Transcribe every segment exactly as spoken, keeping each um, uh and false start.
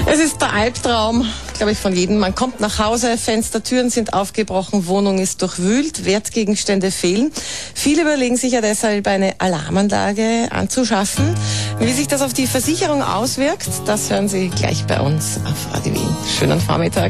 Es ist der Albtraum, glaube ich, von jedem. Man kommt nach Hause, Fenster, Türen sind aufgebrochen, Wohnung ist durchwühlt, Wertgegenstände fehlen. Viele überlegen sich ja deshalb, eine Alarmanlage anzuschaffen. Wie sich das auf die Versicherung auswirkt, das hören Sie gleich bei uns auf Radio Wien. Schönen Vormittag.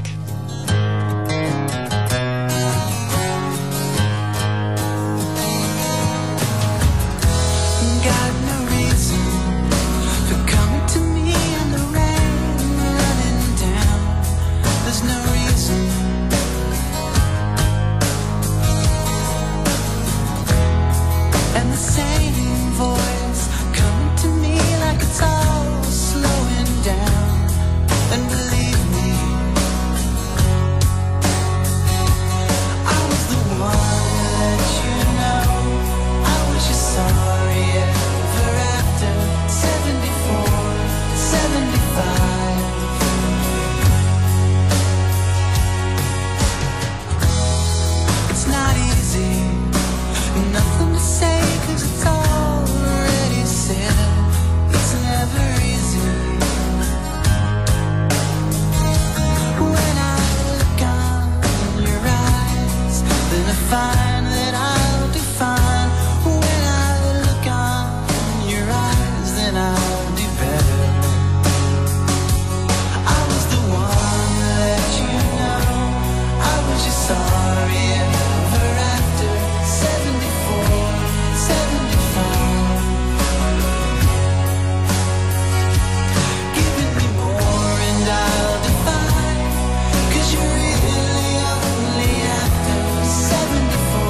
Cause you're really only after seventy-four.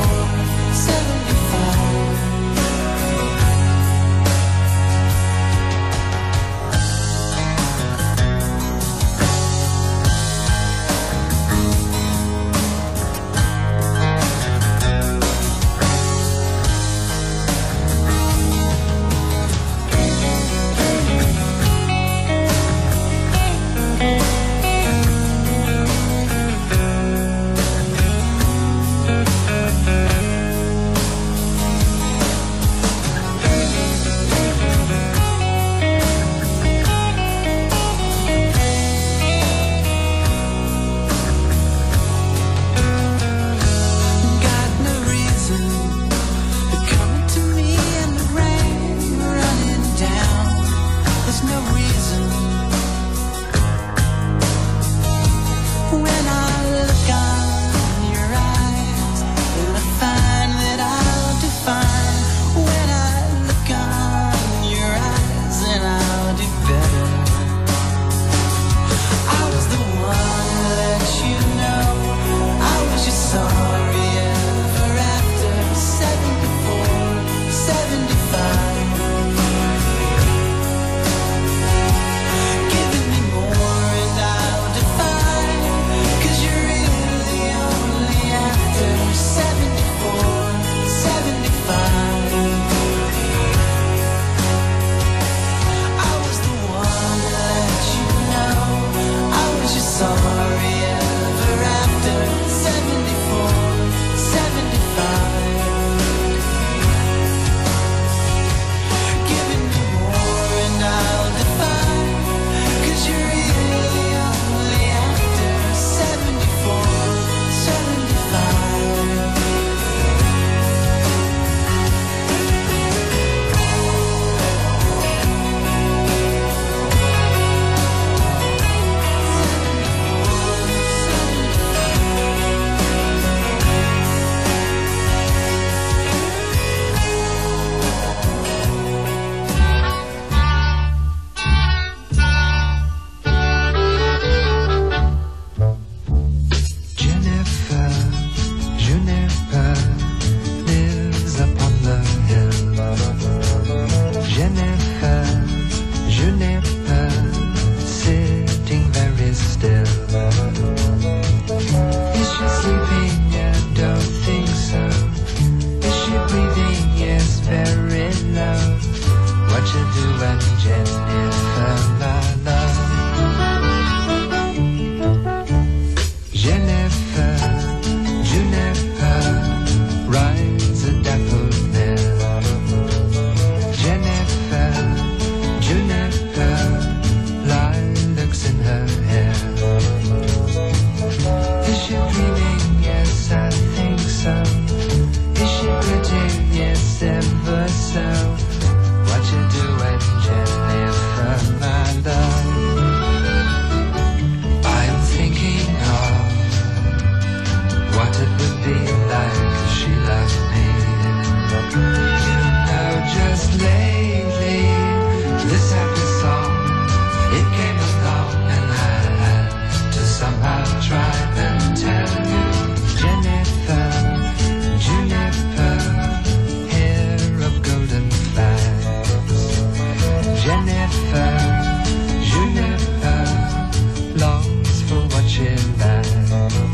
this happy song, it came along and I had to somehow try and tell you. Jennifer, Juniper, hair of golden flags. Jennifer, Juniper, longs for what she lacks.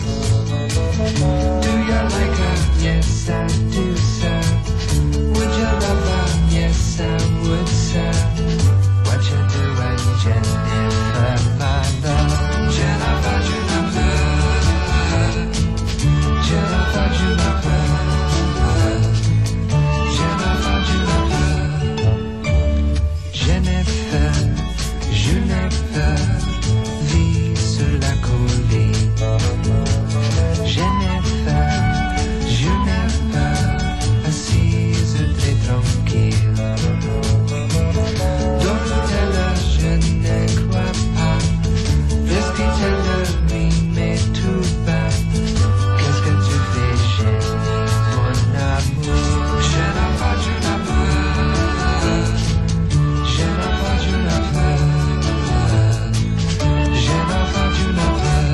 Do you like her? Yes, I do, sir. Would you love her? Yes, I would, sir. What you doing, Jennifer, my love? Jennifer, Juniper, Jennifer, Juniper, Jennifer, Juniper, Jennifer, Juniper, vit sur la colline. Jennifer, Juniper, assise très tranquille. Don't tell her je ne crois pas. Respire-le, lui, mais tout bas. Qu'est-ce que tu fais, Jenny, mon amour? Jennifer, Juniper, Jennifer, Juniper, Jennifer, Juniper.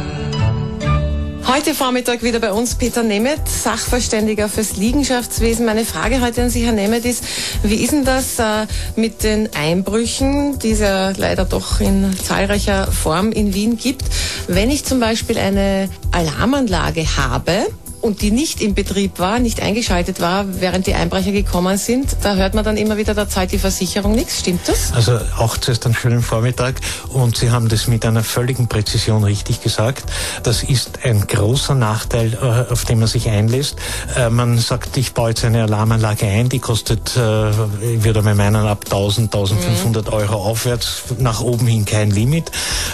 Heute Vormittag wieder bei uns Peter Nemeth, Sachverständiger fürs Liegenschaftswesen. Meine Frage heute an Sie, Herr Nemeth, ist, wie ist denn das äh, mit den Einbrüchen, die es ja leider doch in zahlreicher Form in Wien gibt? Wenn ich zum Beispiel eine Alarmanlage habe und die nicht in Betrieb war, nicht eingeschaltet war, während die Einbrecher gekommen sind, da hört man dann immer wieder, da zahlt die Versicherung nichts. Stimmt das? Also auch zuerst einen schönen Vormittag und Sie haben das mit einer völligen Präzision richtig gesagt. Das ist ein großer Nachteil, auf den man sich einlässt. Man sagt, ich baue jetzt eine Alarmanlage ein, die kostet, ich würde mal meinen, ab tausend, tausendfünfhundert mhm. Euro aufwärts, nach oben hin kein Limit.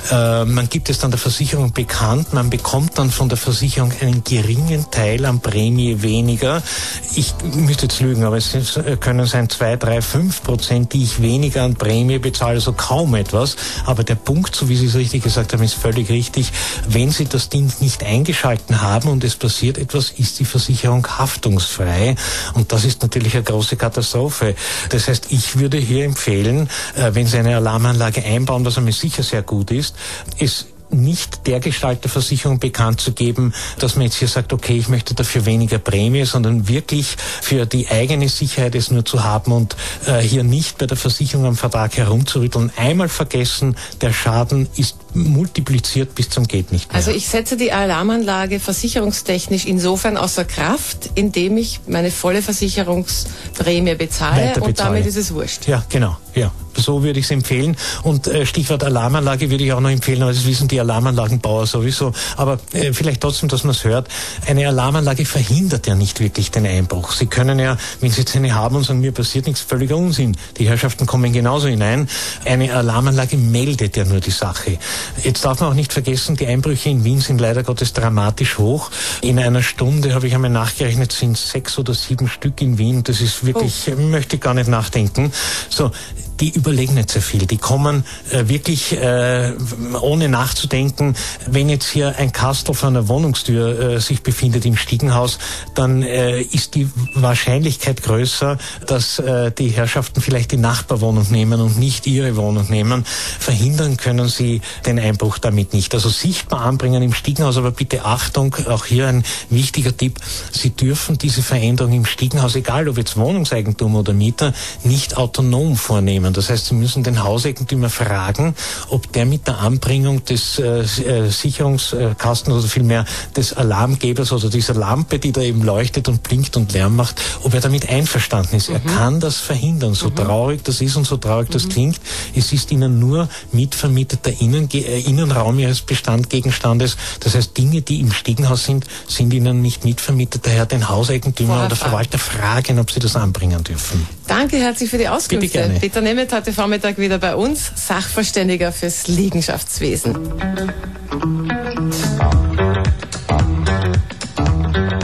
Man gibt es dann der Versicherung bekannt, man bekommt dann von der Versicherung einen geringen Teil an Prämie weniger. Ich müsste jetzt lügen, aber es können sein zwei, drei, fünf Prozent, die ich weniger an Prämie bezahle, also kaum etwas. Aber der Punkt, so wie Sie es richtig gesagt haben, ist völlig richtig. Wenn Sie das Ding nicht eingeschalten haben und es passiert etwas, ist die Versicherung haftungsfrei. Und das ist natürlich eine große Katastrophe. Das heißt, ich würde hier empfehlen, wenn Sie eine Alarmanlage einbauen, was einmal sicher sehr gut ist, ist nicht der Gestalt der Versicherung bekannt zu geben, dass man jetzt hier sagt, okay, ich möchte dafür weniger Prämie, sondern wirklich für die eigene Sicherheit es nur zu haben und äh, hier nicht bei der Versicherung am Vertrag herumzurütteln. Einmal vergessen, der Schaden ist multipliziert bis zum geht nicht mehr. Also ich setze die Alarmanlage versicherungstechnisch insofern außer Kraft, indem ich meine volle Versicherungsprämie bezahle und damit ist es wurscht. Ja, genau. Ja, so würde ich es empfehlen. Und äh, Stichwort Alarmanlage würde ich auch noch empfehlen, aber das wissen die Alarmanlagenbauer sowieso. Aber äh, vielleicht trotzdem, dass man es hört, eine Alarmanlage verhindert ja nicht wirklich den Einbruch. Sie können ja, wenn Sie jetzt eine haben und sagen, mir passiert nichts, völliger Unsinn. Die Herrschaften kommen genauso hinein. Eine Alarmanlage meldet ja nur die Sache. Jetzt darf man auch nicht vergessen, die Einbrüche in Wien sind leider Gottes dramatisch hoch. In einer Stunde, habe ich einmal nachgerechnet, sind sechs oder sieben Stück in Wien. Das ist wirklich, oh. möchte ich gar nicht nachdenken. So, die überlegen nicht sehr viel. Die kommen äh, wirklich äh, ohne nachzudenken. Wenn jetzt hier ein Kastel vor einer Wohnungstür äh, sich befindet im Stiegenhaus, dann äh, ist die Wahrscheinlichkeit größer, dass äh, die Herrschaften vielleicht die Nachbarwohnung nehmen und nicht ihre Wohnung nehmen. Verhindern können sie den Einbruch damit nicht. Also sichtbar anbringen im Stiegenhaus, aber bitte Achtung, auch hier ein wichtiger Tipp. Sie dürfen diese Veränderung im Stiegenhaus, egal ob jetzt Wohnungseigentum oder Mieter, nicht autonom vornehmen. Das heißt, Sie müssen den Hauseigentümer fragen, ob der mit der Anbringung des äh, Sicherungskastens oder vielmehr des Alarmgebers oder dieser Lampe, die da eben leuchtet und blinkt und Lärm macht, ob er damit einverstanden ist. Mhm. Er kann das verhindern. So mhm. traurig das ist und so traurig mhm. das klingt. Es ist Ihnen nur mitvermieteter Innen, äh, Innenraum Ihres Bestandgegenstandes. Das heißt, Dinge, die im Stiegenhaus sind, sind Ihnen nicht mitvermietet. Daher den Hauseigentümer Vorher oder Verwalter fragen, ob Sie das anbringen dürfen. Danke herzlich für die Auskünfte. Bitte gerne. Peter Nemeth heute Vormittag wieder bei uns, Sachverständiger fürs Liegenschaftswesen.